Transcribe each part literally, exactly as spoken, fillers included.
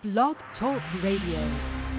Blog Talk Radio.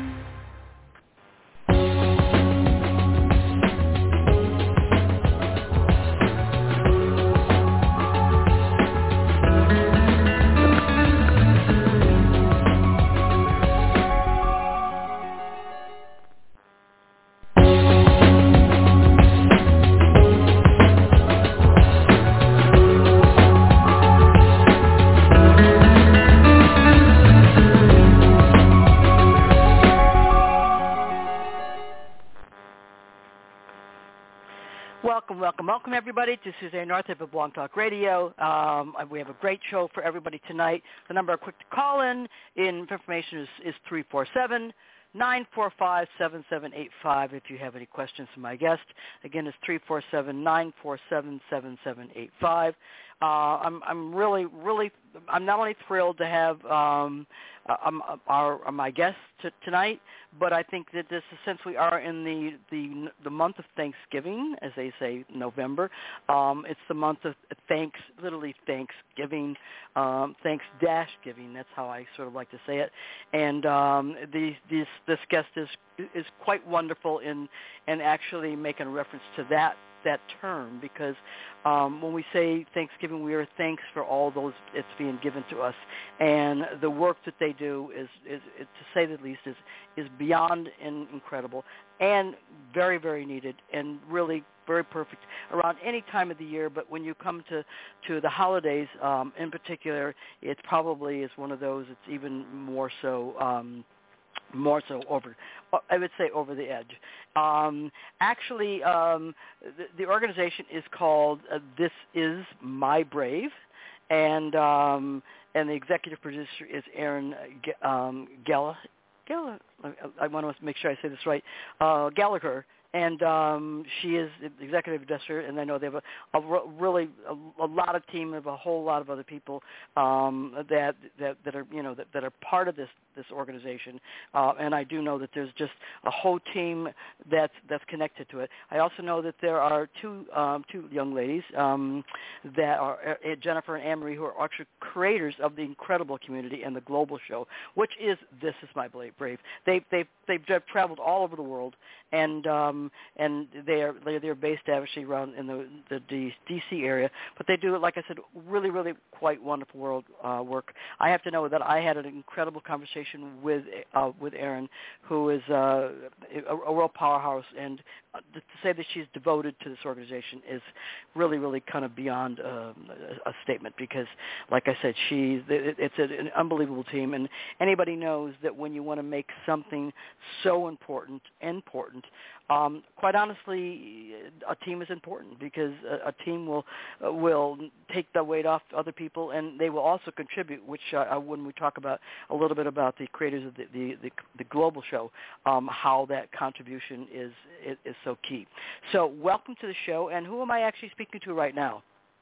Welcome, welcome, welcome, everybody, to Suzanne Northup of Blog Talk Radio. Um, we have a great show for everybody tonight. The number quick to call in, in for information is, is three four seven, nine four five, seven seven eight five if you have any questions for my guest. Again, it's three four seven, nine four seven, seven seven eight five. Uh, I'm, I'm really, really, I'm not only thrilled to have um, um, our, our my guest t- tonight, but I think that this, since we are in the, the the month of Thanksgiving, as they say, November, um, it's the month of thanks, literally Thanksgiving, um, thanks dash giving. That's how I sort of like to say it. And um, the, this this guest is is quite wonderful in in actually making a reference to that. that term, because um, when we say Thanksgiving, we are thanks for all those it's being given to us, and the work that they do is, is, is to say the least, is is beyond in, incredible and very, very needed, and really very perfect around any time of the year. But when you come to, to the holidays um, in particular, it probably is one of those. It's even more so. Um, more so over, I would say over the edge. Um, actually, um, the, the organization is called uh, This Is My Brave, and um, and the executive producer is Erin um, Galla. Galla, I, I want to make sure I say this right, uh, Gallagher. And um, she is the executive producer, and I know they have a, a really a, a lot of team of a whole lot of other people um, that, that that are you know that, that are part of this this organization. Uh, and I do know that there's just a whole team that's that's connected to it. I also know that there are two um, two young ladies um, that are uh, Jennifer and Anne Marie, who are actually creators of the incredible community and the global show, which is This Is My Brave. They they they've traveled all over the world, and um, and they are they're based actually around in the the D C area, but they do, like I said, really really quite wonderful world uh, work. I have to know that I had an incredible conversation with uh, with Erin, who is uh, a, a real powerhouse, and to say that she's devoted to this organization is really really kind of beyond uh, a, a statement, because, like I said, she's it's an unbelievable team, and anybody knows that when you want to make something so important important. Um, quite honestly, a team is important, because a, a team will uh, will take the weight off other people, and they will also contribute. Which uh, when we talk about a little bit about the creators of the the, the, the global show, um, how that contribution is, is is so key. So, welcome to the show. And who am I actually speaking to right now?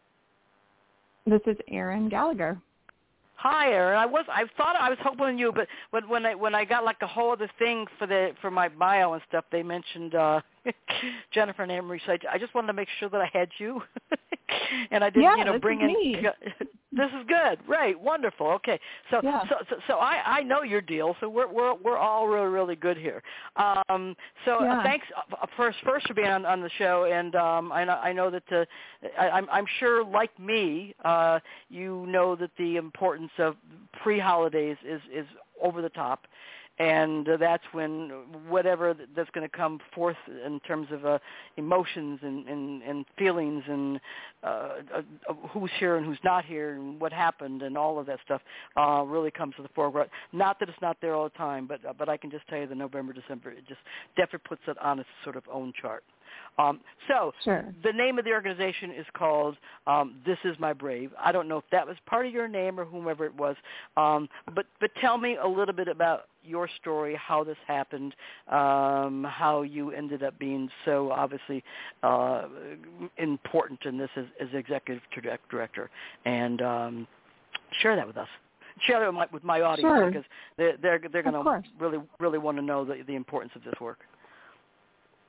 This is Erin Gallagher. Hi, Erin. I was I thought I was hoping you, but but when I when I got like a whole other thing for the for my bio and stuff, they mentioned uh, Jennifer and Anne Marie. So I, I just wanted to make sure that I had you, and I didn't yeah, you know this bring is in. Me. This is good, right? Wonderful. Okay, so yeah. so so, so I, I know your deal. So we're we're we're all really really good here. Um, so yeah. uh, thanks uh, first first for being on, on the show, and um, I know I know that uh, I, I'm I'm sure, like me, uh, you know that the importance of pre-holidays is is over the top. And uh, that's when whatever that's going to come forth in terms of uh, emotions and, and, and feelings and uh, uh, who's here and who's not here and what happened and all of that stuff uh, really comes to the foreground. Not that it's not there all the time, but uh, but I can just tell you that November, December, it just definitely puts it on its sort of own chart. Um, so sure. The name of the organization is called um, This Is My Brave. I don't know if that was part of your name or whomever it was, um, but but tell me a little bit about your story, how this happened, um, how you ended up being so obviously uh, important in this as, as executive director, and um, share that with us. Share that with my, with my audience, sure. because they're they're, they're going to really really want to know the, the importance of this work.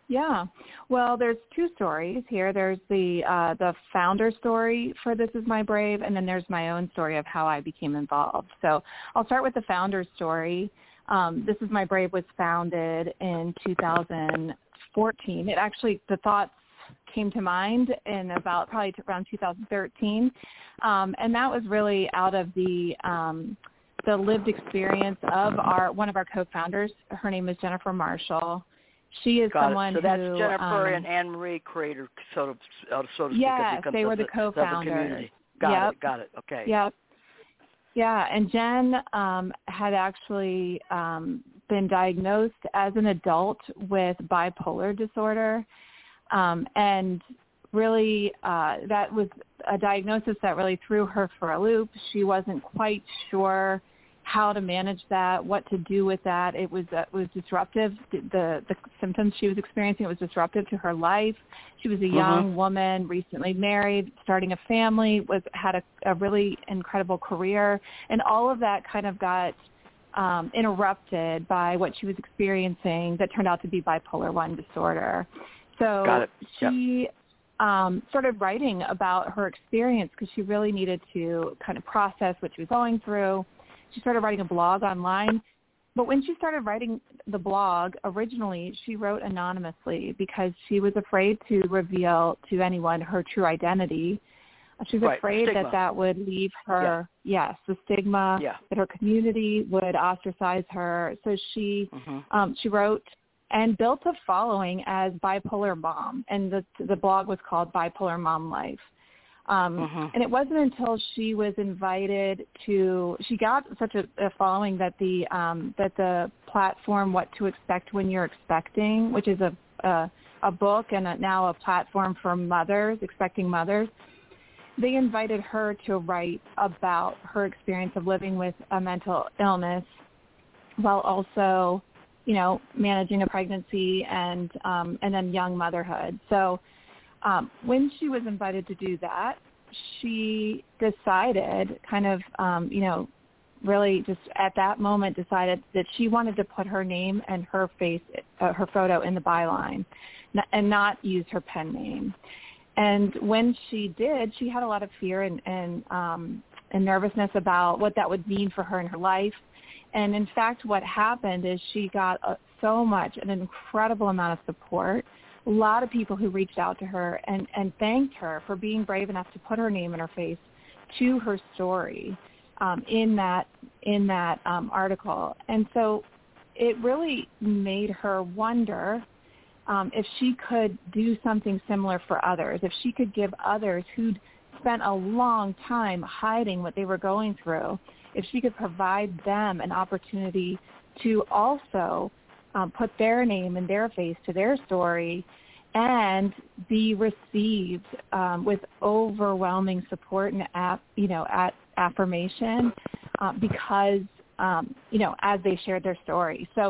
Yeah. Well, there's two stories here. There's the uh, the founder story for This Is My Brave, and then there's my own story of how I became involved. So I'll start with the founder story. Um, This Is My Brave was founded in two thousand fourteen. It actually, the thoughts came to mind in about probably around two thousand thirteen, um, and that was really out of the um, the lived experience of our one of our co-founders. Her name is Jennifer Marshall. She is Got someone it. So that's who, Jennifer um, and Anne Marie creator, so to, uh, so to speak. yes, because they were of the, the co-founders. Of the community. Got yep. it. Got it. Okay. Yep. Yeah, and Jen um, had actually um, been diagnosed as an adult with bipolar disorder, um, and really uh, that was a diagnosis that really threw her for a loop. She wasn't quite sure how to manage that, what to do with that. It was uh, it was disruptive. The the symptoms she was experiencing, it was disruptive to her life. She was a young mm-hmm. woman, recently married, starting a family, was had a, a really incredible career, and all of that kind of got um, interrupted by what she was experiencing that turned out to be bipolar one disorder. So Got it. she yep. um, started writing about her experience because she really needed to kind of process what she was going through. She started writing a blog online, but when she started writing the blog, originally she wrote anonymously because she was afraid to reveal to anyone her true identity. She was right. afraid Stigma. that that would leave her, yeah. yes, the stigma, yeah. that her community would ostracize her. So she mm-hmm. um, she wrote and built a following as Bipolar Mom, and the the blog was called Bipolar Mom Life. Um, mm-hmm. And it wasn't until she was invited to, she got such a, a following that the um, that the platform What to Expect When You're Expecting, which is a a, a book and a, now a platform for mothers, expecting mothers, they invited her to write about her experience of living with a mental illness while also, you know, managing a pregnancy and um, and then young motherhood. So Um, when she was invited to do that, she decided kind of, um, you know, really just at that moment decided that she wanted to put her name and her face, uh, her photo in the byline and not use her pen name. And when she did, she had a lot of fear and, and, um, and nervousness about what that would mean for her in her life. And in fact, what happened is she got uh, so much, an incredible amount of support. A lot of people who reached out to her and, and thanked her for being brave enough to put her name and her face to her story um, in that in that um, article. And so it really made her wonder um, if she could do something similar for others, if she could give others who'd spent a long time hiding what they were going through, if she could provide them an opportunity to also Um, put their name and their face to their story and be received um, with overwhelming support and, ap- you know, at affirmation uh, because, um, you know, as they shared their story. So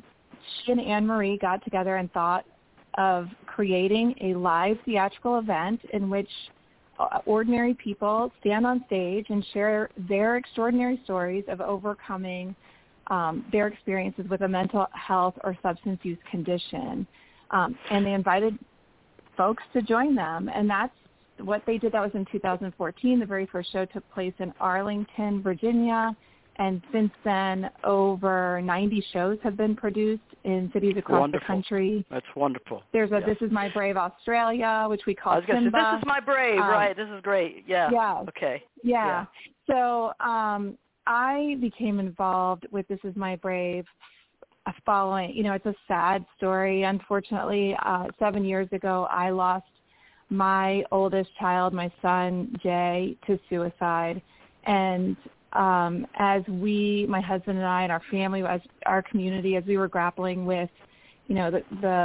she and Anne Marie got together and thought of creating a live theatrical event in which uh, ordinary people stand on stage and share their extraordinary stories of overcoming Um, their experiences with a mental health or substance use condition. Um, and they invited folks to join them. And that's what they did. That was in two thousand fourteen. The very first show took place in Arlington, Virginia. And since then, over ninety shows have been produced in cities across wonderful. the country. That's wonderful. There's a yes. This Is My Brave Australia, which we call I was gonna Simba. Say, this is my brave, um, right. This is great. Yeah. Yeah. Okay. Yeah. yeah. So, um, I became involved with This Is My Brave following, you know, it's a sad story. Unfortunately, uh, seven years ago, I lost my oldest child, my son, Jay, to suicide. And um, as we, my husband and I and our family, as our community, as we were grappling with, you know, the the,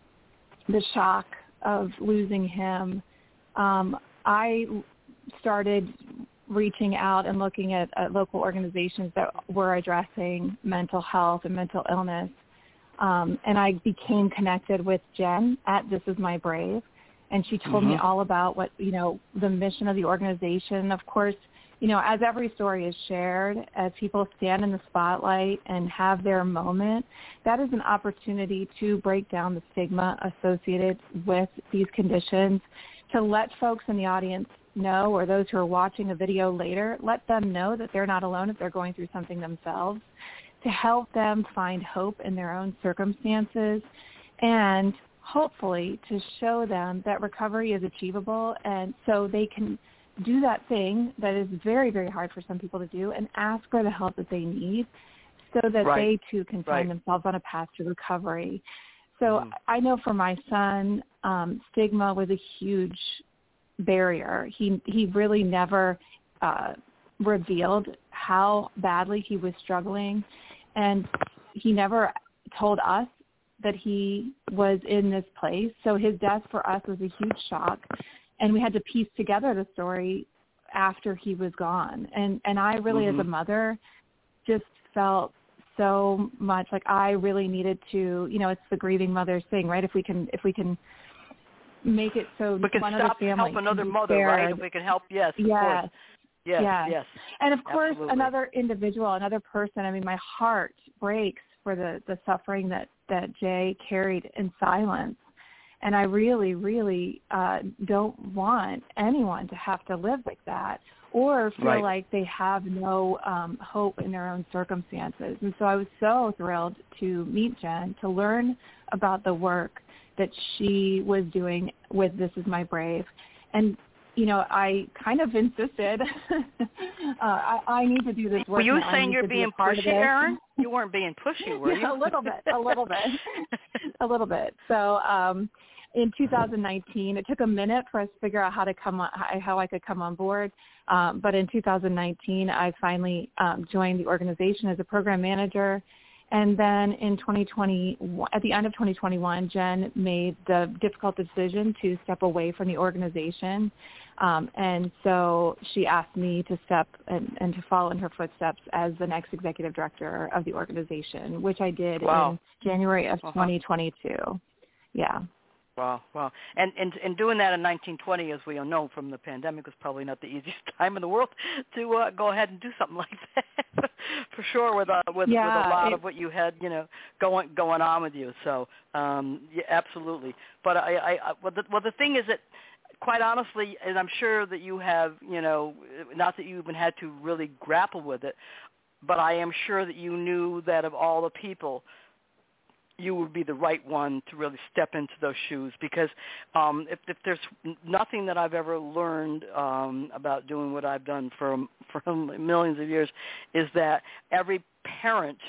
the shock of losing him, um, I started reaching out and looking at, at local organizations that were addressing mental health and mental illness. Um, and I became connected with Jen at This Is My Brave. And she told mm-hmm. me all about what, you know, the mission of the organization. Of course, you know, as every story is shared, as people stand in the spotlight and have their moment, that is an opportunity to break down the stigma associated with these conditions, to let folks in the audience know, or those who are watching a video later, let them know that they're not alone if they're going through something themselves, to help them find hope in their own circumstances, and hopefully to show them that recovery is achievable, and so they can do that thing that is very, very hard for some people to do and ask for the help that they need so that right. they too can find right. themselves on a path to recovery. So mm. I know for my son, um, stigma was a huge barrier. He he really never uh, revealed how badly he was struggling, and he never told us that he was in this place. So his death for us was a huge shock, and we had to piece together the story after he was gone. And and I really, mm-hmm. as a mother, just felt so much like I really needed to, you know, it's the grieving mother's thing, right? If we can, if we can make it so we can one stop other family help another can be mother, spared. right? If we can help, yes, of yes. course. Yes, yes, yes. And of course, Absolutely. another individual, another person, I mean, my heart breaks for the, the suffering that, that Jay carried in silence. And I really, really uh, don't want anyone to have to live like that or feel right. like they have no um, hope in their own circumstances. And so I was so thrilled to meet Jen, to learn about the work that she was doing with This Is My Brave. And, you know, I kind of insisted, uh, I, I need to do this work. Were you now. saying you're be being pushy, Erin? You weren't being pushy, were you? Yeah, a little bit, a little bit, a little bit. So um, in two thousand nineteen, it took a minute for us to figure out how to come on, how I could come on board. Um, but in two thousand nineteen, I finally um, joined the organization as a program manager. And then in twenty twenty, at the end of twenty twenty-one, Jen made the difficult decision to step away from the organization. Um, and so she asked me to step and, and to follow in her footsteps as the next executive director of the organization, which I did wow. in January of uh-huh. twenty twenty-two. Yeah. Wow, wow. And, and and doing that in nineteen twenty, as we all know from the pandemic, was probably not the easiest time in the world to uh, go ahead and do something like that, for sure, with, uh, with, yeah, with a lot it, of what you had, you know, going going on with you. So, um, yeah, absolutely. But I, I, I well, the, well, the thing is that, quite honestly, and I'm sure that you have, you know, not that you even had to really grapple with it, but I am sure that you knew that of all the people, you would be the right one to really step into those shoes, because um, if, if there's nothing that I've ever learned um, about doing what I've done for for millions of years, is that every parent,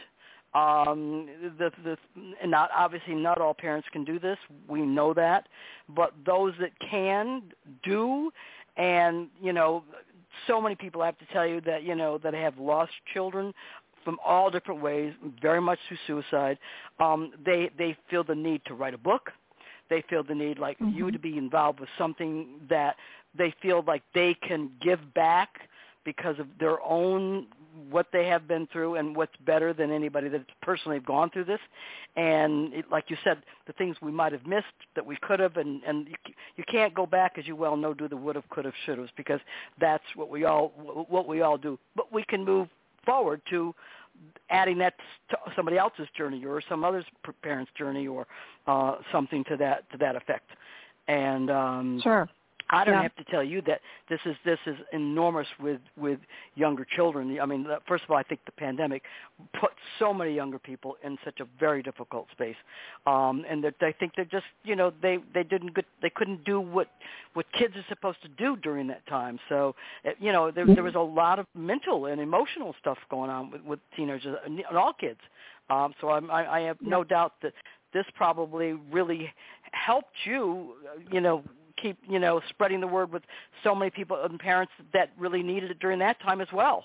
um, the, the, and not obviously not all parents can do this, we know that, but those that can do, and you know, so many people, I have to tell you that you know that have lost children from all different ways, very much through suicide. Um, they they feel the need to write a book. They feel the need, like mm-hmm. you, to be involved with something that they feel like they can give back because of their own, what they have been through, and what's better than anybody that's personally gone through this. And it, like you said, the things we might have missed that we could have, and, and you, you can't go back, as you well know, do the would have, could have, should have, because that's what we all what we all do. But we can move forward to adding that to somebody else's journey or some other parent's journey, or uh, something to that to that effect. And um, sure. I don't yeah. have to tell you that this is this is enormous with, with younger children. I mean, first of all, I think the pandemic put so many younger people in such a very difficult space, um, and that I think they're just, you know, they they didn't get, they couldn't do what what kids are supposed to do during that time. So, you know, there, there was a lot of mental and emotional stuff going on with, with teenagers and all kids. Um, so I'm, I, I have no doubt that this probably really helped you, you know, keep, you know, spreading the word with so many people and parents that really needed it during that time as well.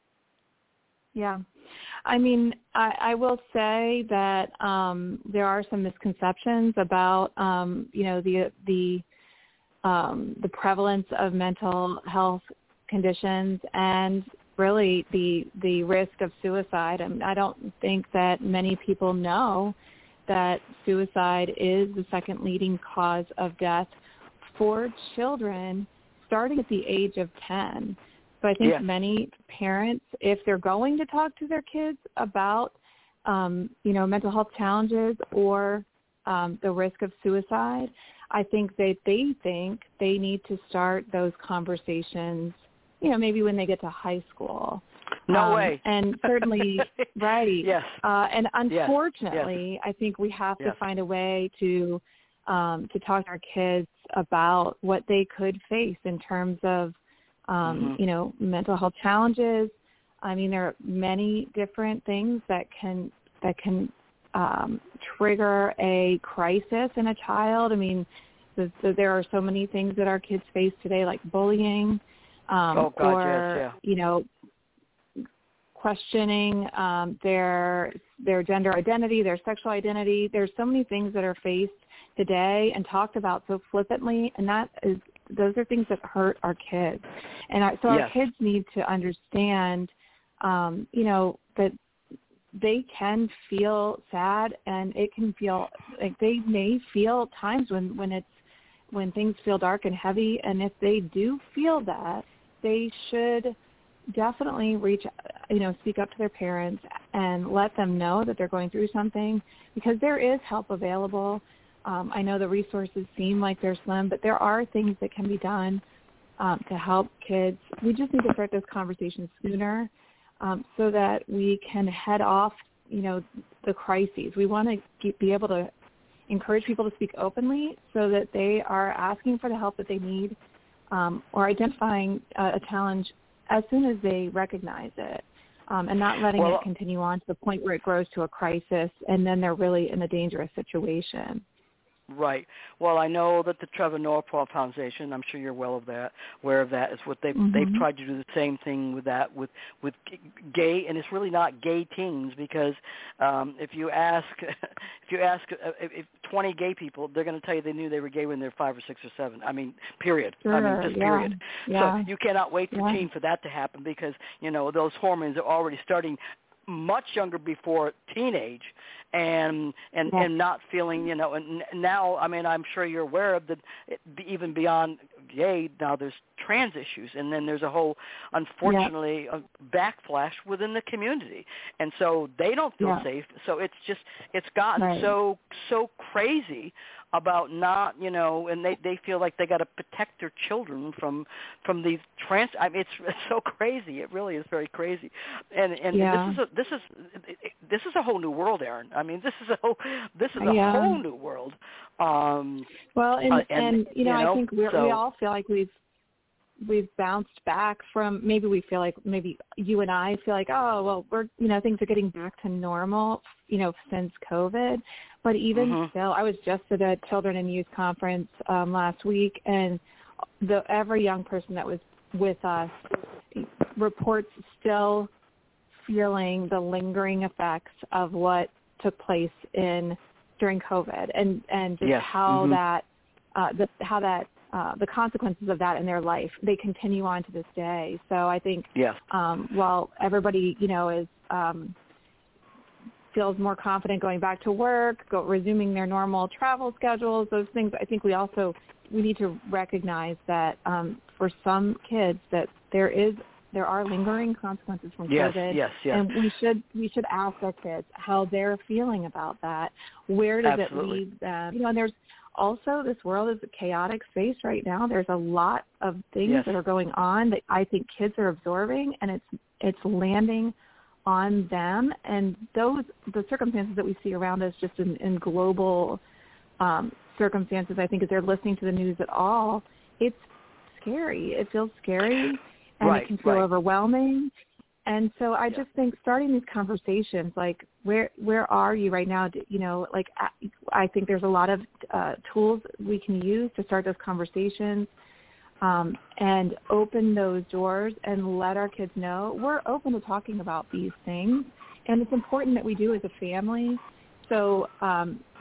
Yeah. I mean, I, I will say that um, there are some misconceptions about, um, you know, the the um, the prevalence of mental health conditions and really the the risk of suicide. I mean, I don't think that many people know that suicide is the second leading cause of death for children starting at the age of ten. So I think yes. many parents, if they're going to talk to their kids about, um, you know, mental health challenges or um, the risk of suicide, I think that they think they need to start those conversations, you know, maybe when they get to high school. No um, way. And certainly, right. Yes. Uh, and unfortunately, yes. I think we have yes. to find a way to um, to talk to our kids about what they could face in terms of, um, mm-hmm. you know, mental health challenges. I mean, there are many different things that can that can um, trigger a crisis in a child. I mean, the, the, there are so many things that our kids face today, like bullying, um, oh, God, or yes, yeah. you know, questioning um, their their gender identity, their sexual identity. There's so many things that are faced today and talked about so flippantly, and that is those are things that hurt our kids. And I, so yes. our kids need to understand, um, you know, that they can feel sad, and it can feel like they may feel times when, when it's when things feel dark and heavy. And if they do feel that, they should definitely reach, you know, speak up to their parents and let them know that they're going through something, because there is help available. Um, I know the resources seem like they're slim, but there are things that can be done um, to help kids. We just need to start those conversations sooner um, so that we can head off, you know, the crises. We want to be able to encourage people to speak openly so that they are asking for the help that they need um, or identifying uh, a challenge as soon as they recognize it, um, and not letting well, it continue on to the point where it grows to a crisis and then they're really in a dangerous situation. Right. Well, I know that the Trevor Noah Foundation, I'm sure you're well of that, aware of that, is what they've mm-hmm. they've tried to do the same thing with that with with gay, and it's really not gay teens, because um, if you ask if you ask uh, if twenty gay people, they're going to tell you they knew they were gay when they're five or six or seven. I mean, period. Sure, I mean, just yeah. period. Yeah. So you cannot wait for yeah. teen for that to happen, because you know those hormones are already starting much younger before teenage, and and yeah. and not feeling, you know, and now, I mean, I'm sure you're aware of that, even beyond gay, now there's trans issues, and then there's a whole, unfortunately, yeah. a backflash within the community, and so they don't feel yeah. safe. So it's just, it's gotten right. so so crazy about not, you know, and they, they feel like they got to protect their children from from these trans. I mean, it's, it's so crazy. It really is very crazy, and and yeah. this is a, this is this is a whole new world, Erin. I mean, this is a whole this is a yeah. whole new world. Um, well, and, uh, and, and you know, you know I think we're, so, we all feel like we've we've bounced back from, maybe we feel like, maybe you and I feel like, oh, well, we're, you know, things are getting back to normal, you know, since COVID. But even mm-hmm. still, I was just at a children and youth conference um, last week, and the every young person that was with us reports still feeling the lingering effects of what took place in during COVID, and and just yes. how mm-hmm. that uh, the how that uh, the consequences of that in their life, they continue on to this day. So I think yes. um, while everybody, you know, is um, feels more confident going back to work, go, resuming their normal travel schedules, those things, I think we also we need to recognize that um, for some kids that there is there are lingering consequences from yes, COVID, yes, yes. and we should we should ask our kids how they're feeling about that. Where does Absolutely. it lead them? You know, and there's also, this world is a chaotic space right now. There's a lot of things yes. that are going on that I think kids are absorbing, and it's it's landing on them. And those the circumstances that we see around us, just in, in global um, circumstances, I think, if they're listening to the news at all, it's scary. It feels scary. And right, it can feel right. overwhelming. And so I yeah. just think starting these conversations, like, where where are you right now? You know, like, I think there's a lot of uh, tools we can use to start those conversations um, and open those doors and let our kids know we're open to talking about these things. And it's important that we do as a family. So, um,